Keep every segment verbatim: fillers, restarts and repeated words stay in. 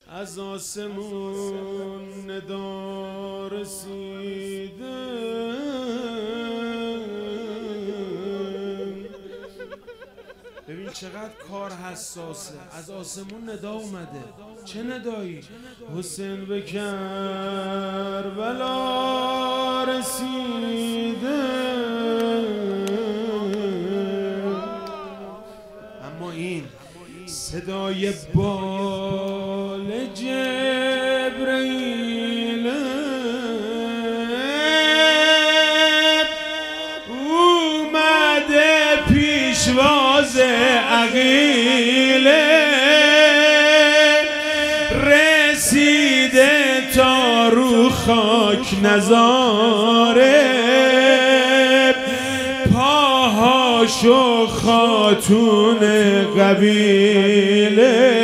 از آسمون ندا رسیده، ببین چقدر کار حساسه. از آسمون ندا اومده. چه ندایی؟ حسین به کربلا رسیده، اما این صدای بال جبرئیل اومده پیشواز عقیل، رسیده تا رو خاک نزاره، پاهاشو خاتون قبیله،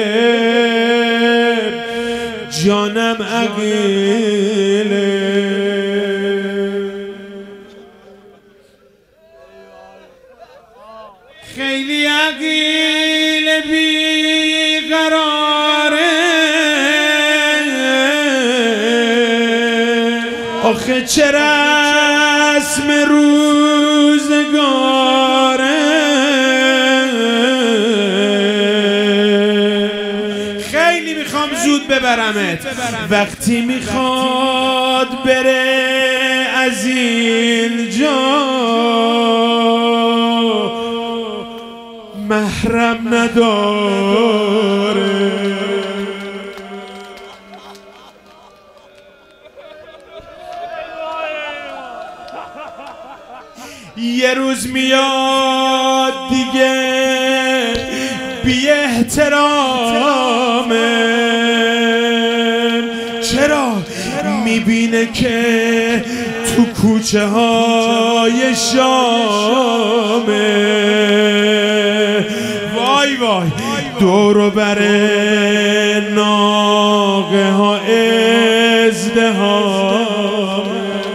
جانم عقیله. خیلی عقیله بیقراره، آخه چه رسم روزگاره، خیلی میخوام زود ببرمت، وقتی میخواد بره از اینجا محرم نداره. یه روز میاد دیگه بی احترامه، چرا؟ میبینه که تو کوچه های شامه، وای وای دورو بره ناقه ها ازدهام،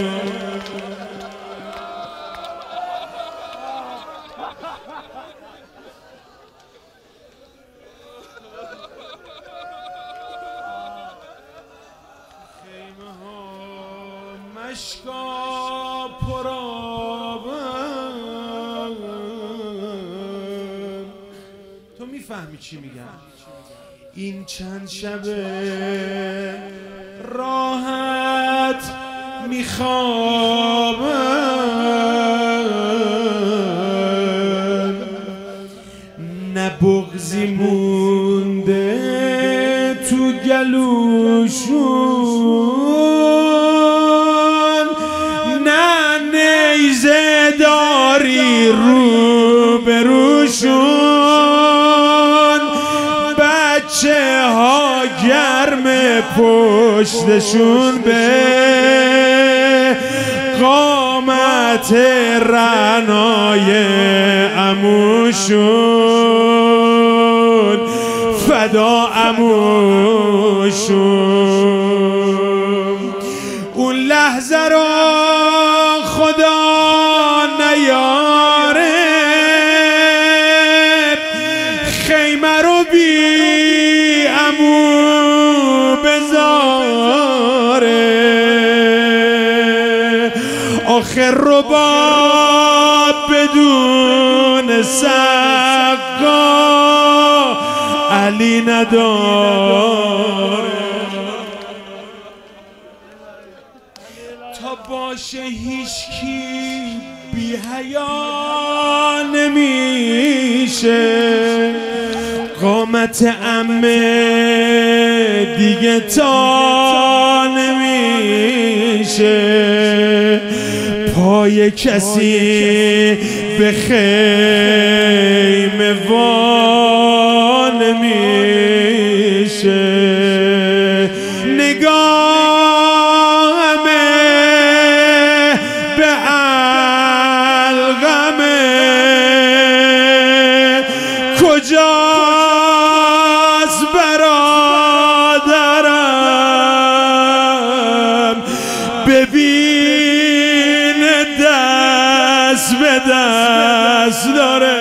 خیمه ها مشکا پرابن. تو میفهمی چی میگم؟ این چند شبه راحت میخوابن، نه بغضی مونده تو گلوشون، نه نیزه داری رو بروشون، بچه ها گرم پشتشون به قامت رعنای عموشون، فدا عموشون. اون لحظه رو خدا نیاره، خیمه رو بی عمو بذاره، آخر رباب بدون سقا علی نداره. تا باشه هیچکی بی حیا نمیشه، قامت عمه دیگه تا نمیشه، پای کسی به خیمه وا نمیشه، نگاهمه به علقمه کجاست برادرم، ببین دست به دست داره.